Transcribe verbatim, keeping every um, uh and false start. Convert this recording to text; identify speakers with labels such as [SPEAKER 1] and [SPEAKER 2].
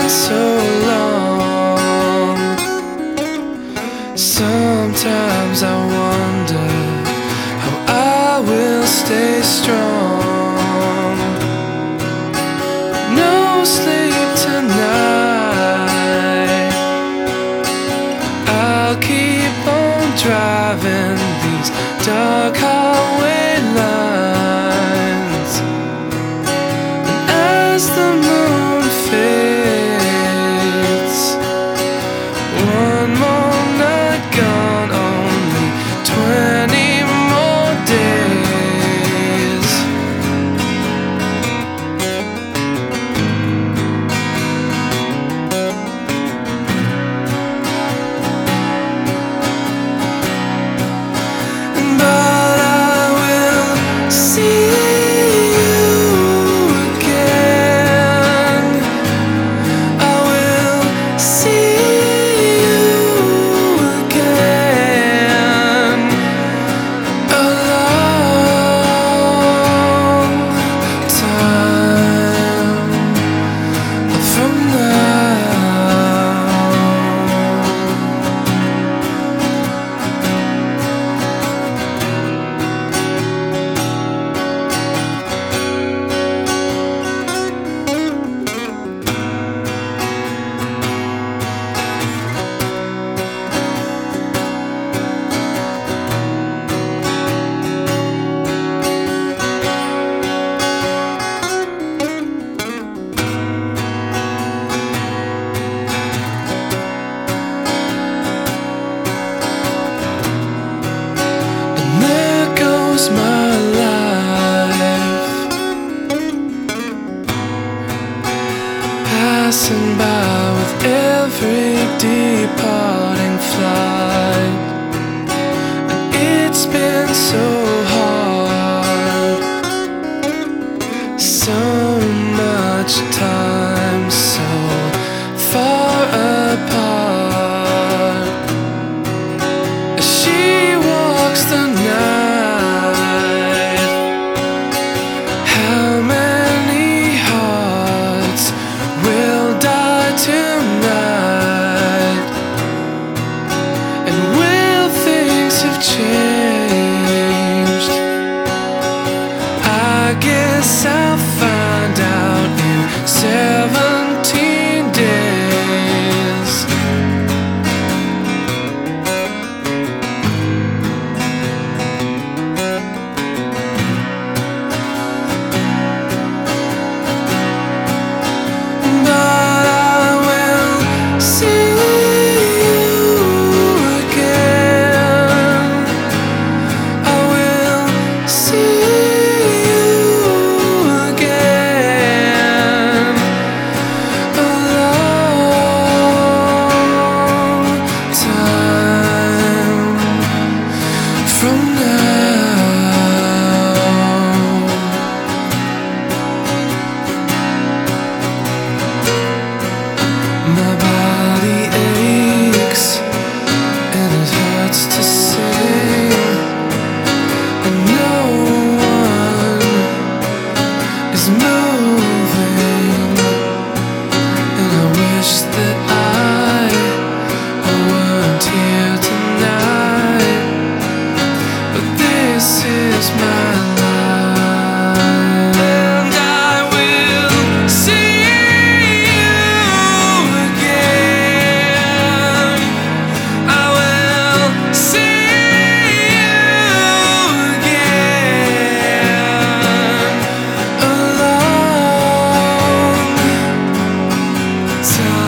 [SPEAKER 1] been so long. Sometimes I wonder how I will stay strong. No sleep tonight. I'll keep on driving these dark highway lines. And as the moon fades, one more night gone, only twenty more days. But I will see you again. I will see you again. A long time from now. And there goes my life, passing by with every departing flight. And it's been so hard, so much time, so far apart. As she walks the night, how many hearts will die tonight? And will things have changed? I guess I'll find out in seventeen days. But I will see you again. I will see you again. A long time from now. My body aches and it hurts to sing, and no one is moving. And I wish that I weren't here tonight, but this is my life. And I will see you again. I will see you again. A long time.